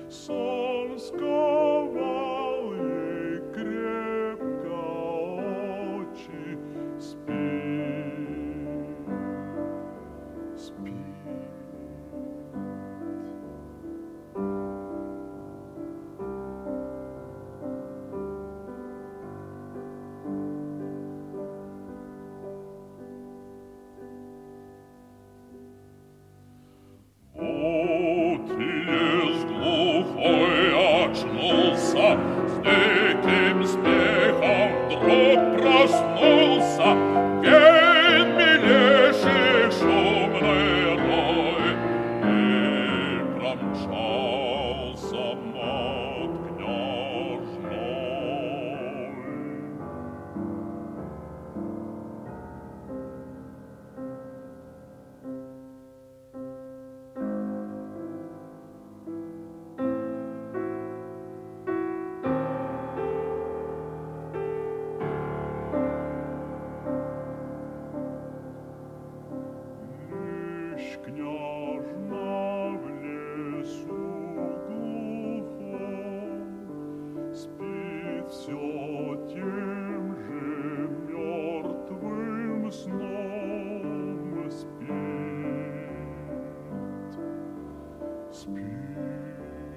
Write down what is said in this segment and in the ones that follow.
сон сковал ей крепко очи. Спи, спи. Очнулся, с диким смехом вдруг проснулся, пень милейших шумный рой, и промчался над княжной. Княжна в лесу глухом спит все тем же мертвым сном. Спит, спит.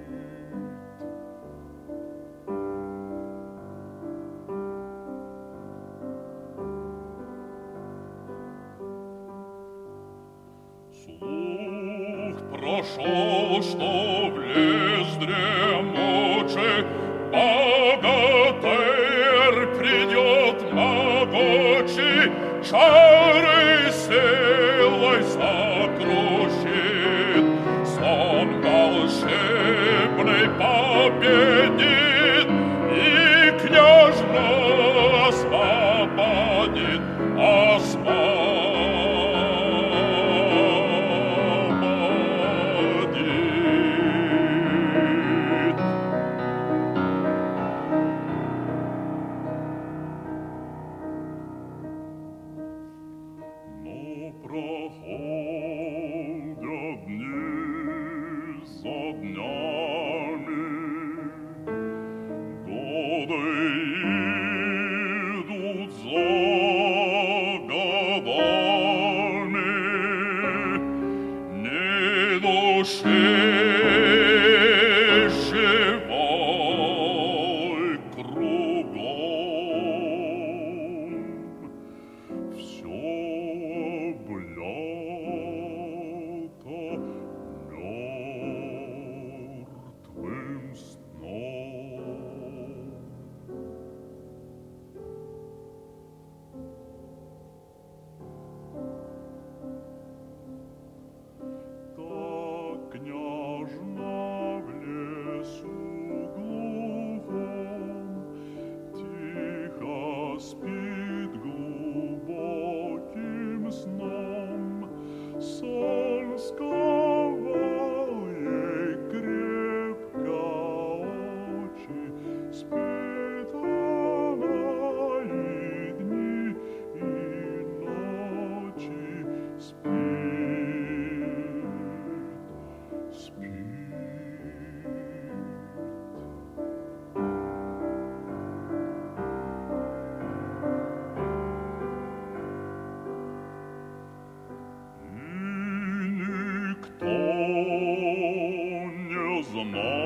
Слух прошел, что в лес дремучий богатырь придет могучий, чары силой сокрушит, сон волшебный победит, и княжну освободит, проходят дни за днями, годы идут за годами, ни души живой кругом. Все мертвым сном. Так княжна в лесу глухом тихо спит глубоким сном. Сон сковал ей крепко очи, спит она и дни, и ночи. Спит, спит. Никто не знает,